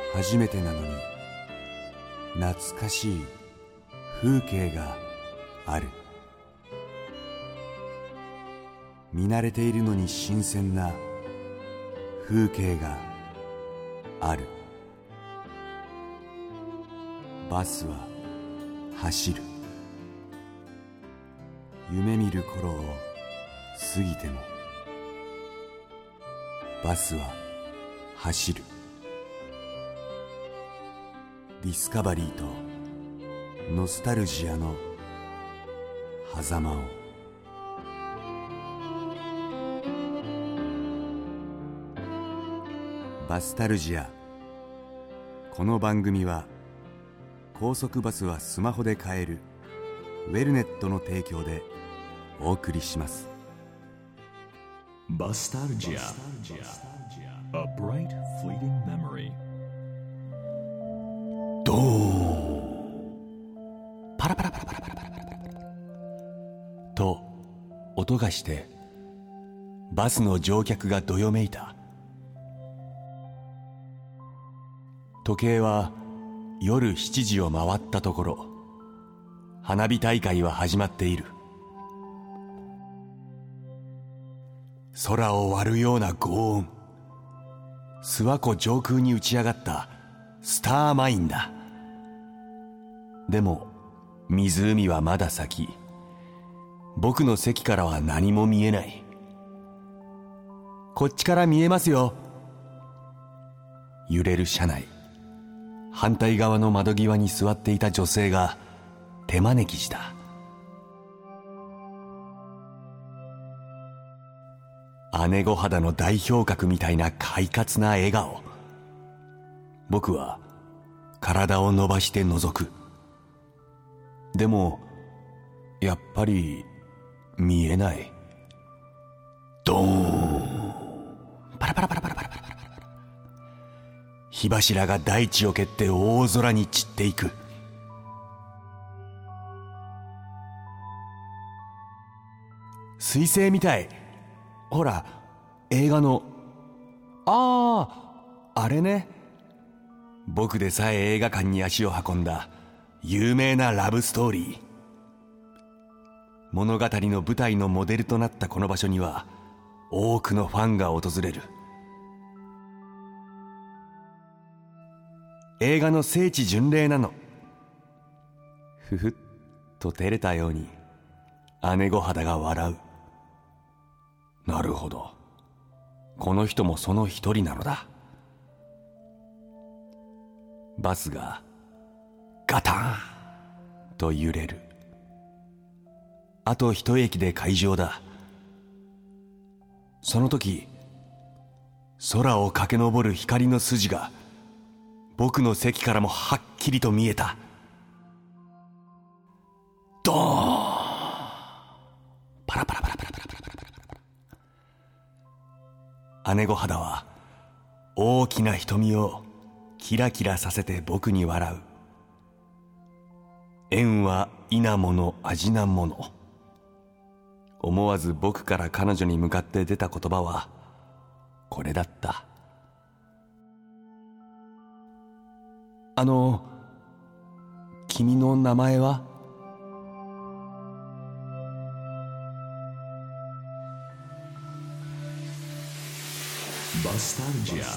初めてなのに懐かしい風景がある。見慣れているのに新鮮な風景がある。バスは走る。夢見る頃を過ぎてもバスは走る。ディスカバリーとノスタルジアの狭間を。バスタルジア。この番組は高速バスはスマホで買えるウェルネットの提供でお送りします。 バスタルジア A bright fleeting memory。 ドーン。パラパラパラパラパラパラパラパラと音がしてバスの乗客がどよめいた。時計は夜7時を回ったところ、花火大会は始まっている。空を割るような轟音。諏訪湖上空に打ち上がったスターマインだ。でも湖はまだ先。僕の席からは何も見えない。こっちから見えますよ。揺れる車内。反対側の窓際に座っていた女性が手招きした。姉御肌の代表格みたいな快活な笑顔。僕は体を伸ばして覗く。でもやっぱり見えない。ドーン。パラパラパラパラパラパラパラパラ。火柱が大地を蹴って大空に散っていく。彗星みたい。ほら、映画の。あれね。僕でさえ映画館に足を運んだ有名なラブストーリー。物語の舞台のモデルとなったこの場所には多くのファンが訪れる。映画の聖地巡礼なの。ふふっと照れたように姉御肌が笑う。なるほど、この人もその一人なのだ。バスがガタンと揺れる。あと一駅で会場だ。その時、空を駆け上る光の筋が僕の席からもはっきりと見えた。ドーン。パラパラパラパラパラパラパラパラ。姉御肌は大きな瞳をキラキラさせて僕に笑う。縁は異なもの味なもの。思わず僕から彼女に向かって出た言葉はこれだった。君の名前は？ バスタルジア。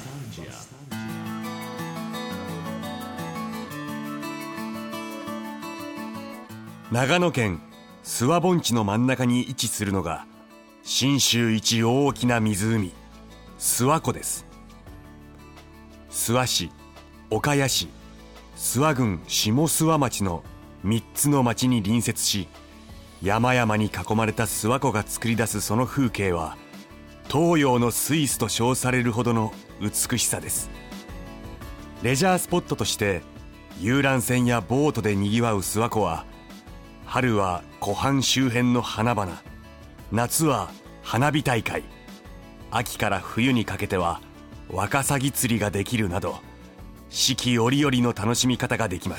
長野県諏訪盆地の真ん中に位置するのが信州一大きな湖、諏訪湖です。諏訪市、岡谷市、諏訪郡下諏訪町の3つの町に隣接し、山々に囲まれた諏訪湖が作り出すその風景は東洋のスイスと称されるほどの美しさです。レジャースポットとして遊覧船やボートでにぎわう諏訪湖は、春は湖畔周辺の花々、夏は花火大会、秋から冬にかけてはワカサギ釣りができるなど、四季折々の楽しみ方ができます。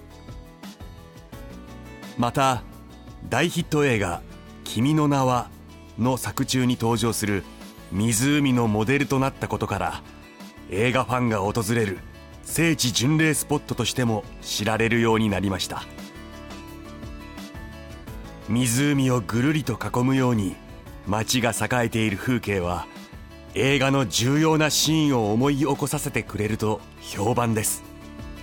また大ヒット映画「君の名は」の作中に登場する湖のモデルとなったことから、映画ファンが訪れる聖地巡礼スポットとしても知られるようになりました。湖をぐるりと囲むように街が栄えている風景は、映画の重要なシーンを思い起こさせてくれると評判です。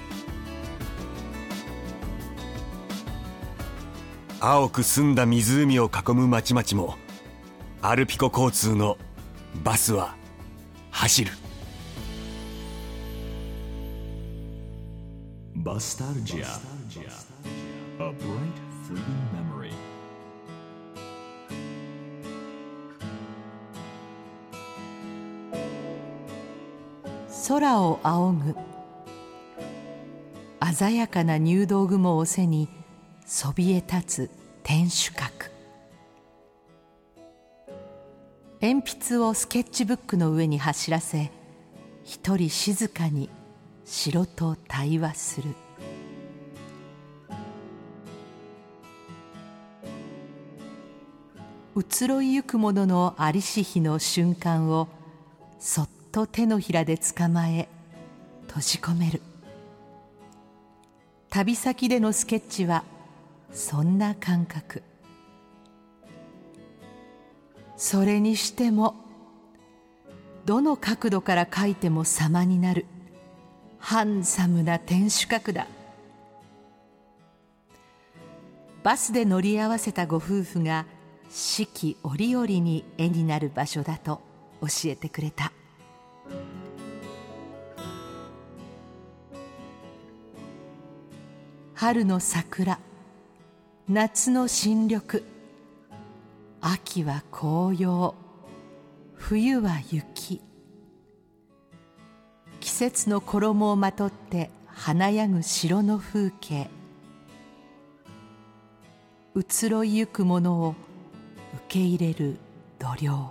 青く澄んだ湖を囲む町々も、アルピコ交通のバスは走る。 Bastardia, a bright, fleeting memory. 空を仰ぐ。鮮やかな入道雲を背にそびえ立つ天守閣。鉛筆をスケッチブックの上に走らせ、一人静かに城と対話する。移ろいゆくもののありし日の瞬間をそっと手のひらで捕まえ閉じ込める。旅先でのスケッチはそんな感覚。それにしてもどの角度から描いても様になるハンサムな天守閣だ。バスで乗り合わせたご夫婦が四季折々に絵になる場所だと教えてくれた。春の桜、夏の新緑、秋は紅葉、冬は雪。季節の衣をまとって華やぐ城の風景。移ろいゆくものを受け入れる度量。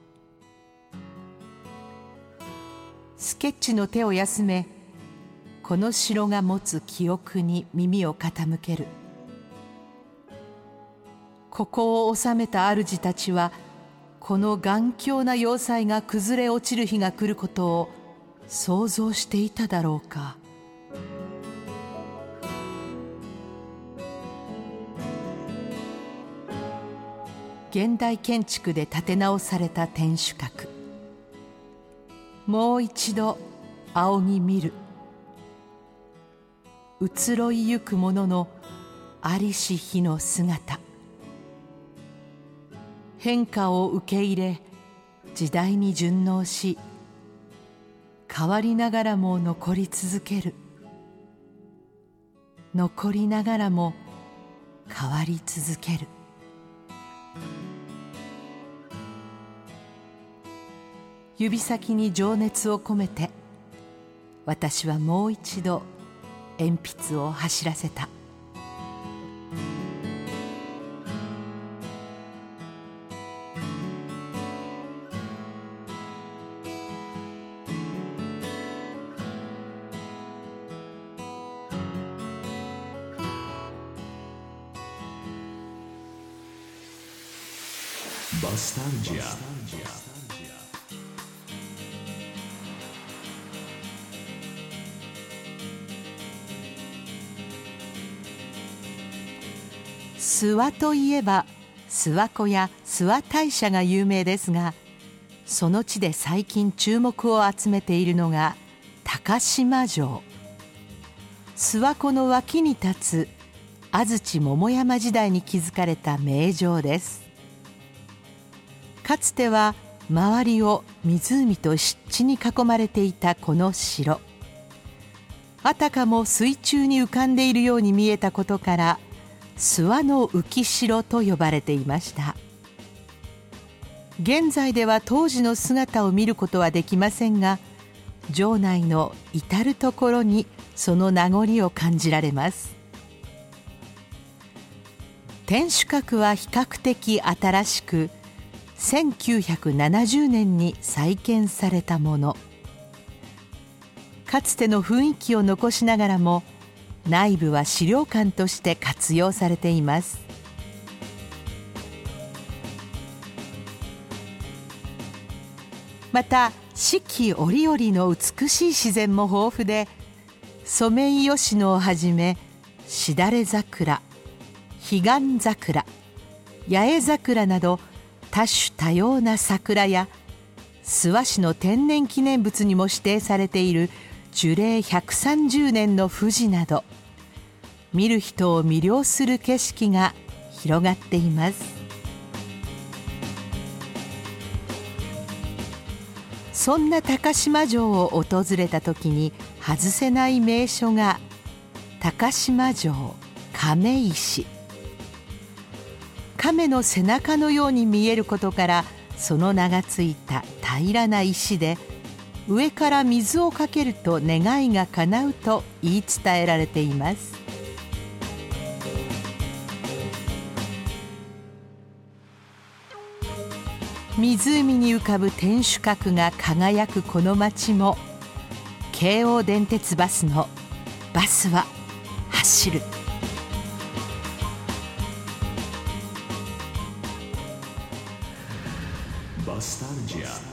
スケッチの手を休め、この城が持つ記憶に耳を傾ける。ここを治めた主たちは、この頑強な要塞が崩れ落ちる日が来ることを想像していただろうか。現代建築で建て直された天守閣。もう一度仰ぎ見る。移ろいゆくもののありし日の姿。変化を受け入れ、時代に順応し、変わりながらも残り続ける。残りながらも変わり続ける。指先に情熱を込めて、私はもう一度鉛筆を走らせた。 Bastardia. 諏訪といえば諏訪湖や諏訪大社が有名ですが、その地で最近注目を集めているのが高島城。諏訪湖の脇に立つ安土桃山時代に築かれた名城です。かつては周りを湖と湿地に囲まれていたこの城、あたかも水中に浮かんでいるように見えたことから諏訪の浮城と呼ばれていました。現在では当時の姿を見ることはできませんが、城内の至るところにその名残を感じられます。天守閣は比較的新しく、1970年に再建されたもの。かつての雰囲気を残しながらも、内部は資料館として活用されています。また四季折々の美しい自然も豊富で、 ソメイヨシノをはじめしだれ桜、彼岸桜、八重桜など多種多様な桜や、諏訪市の天然記念物にも指定されている樹齢130年の富士など、見る人を魅了する景色が広がっています。そんな高島城を訪れた時に外せない名所が高島城亀石。亀の背中のように見えることからその名がついた平らな石で、上から水をかけると願いが叶うと言い伝えられています。湖に浮かぶ天守閣が輝くこの町も、京王電鉄バスのバスは走る。 バスタルジア。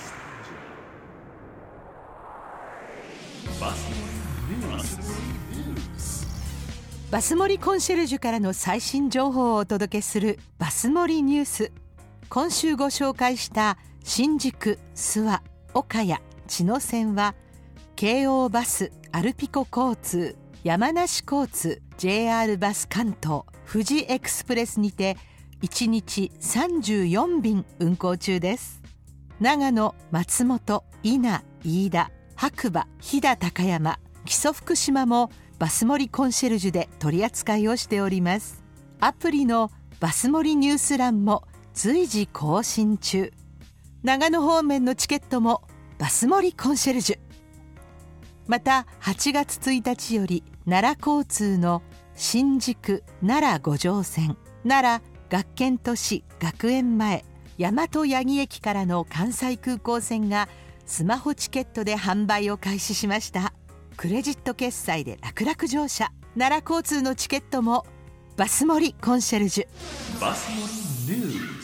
バス盛りコンシェルジュからの最新情報をお届けするバス盛りニュース。今週ご紹介した新宿、諏訪、岡谷、茅野線は京王バス、アルピコ交通、山梨交通、 JR バス関東、富士エクスプレスにて1日34便運行中です。長野、松本、伊那、飯田、白馬、飛騨高山、木曽福島もバス盛りコンシェルジュで取り扱いをしております。アプリのバス盛りニュース欄も随時更新中。長野方面のチケットもバス盛りコンシェルジュ。また8月1日より奈良交通の新宿奈良五条線、奈良学研都市学園前、大和八木駅からの関西空港線がスマホチケットで販売を開始しました。クレジット決済で楽々乗車。奈良交通のチケットもバス盛りコンシェルジュ。 バス盛りニュース。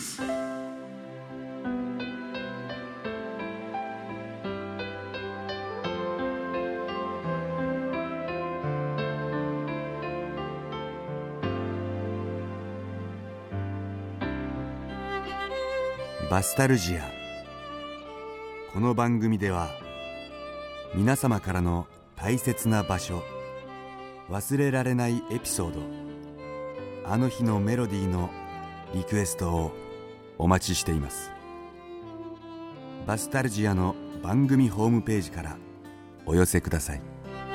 バスタルジア。この番組では皆様からの大切な場所、忘れられないエピソード、あの日のメロディーのリクエストをお待ちしています。バスタルジアの番組ホームページからお寄せください。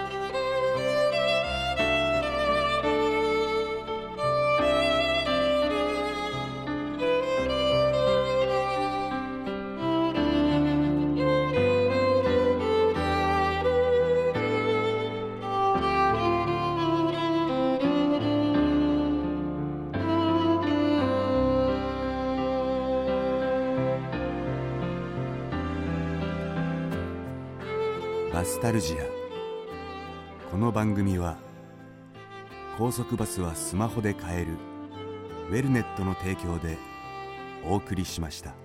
バスタルジア。この番組は高速バスはスマホで買えるウェルネットの提供でお送りしました。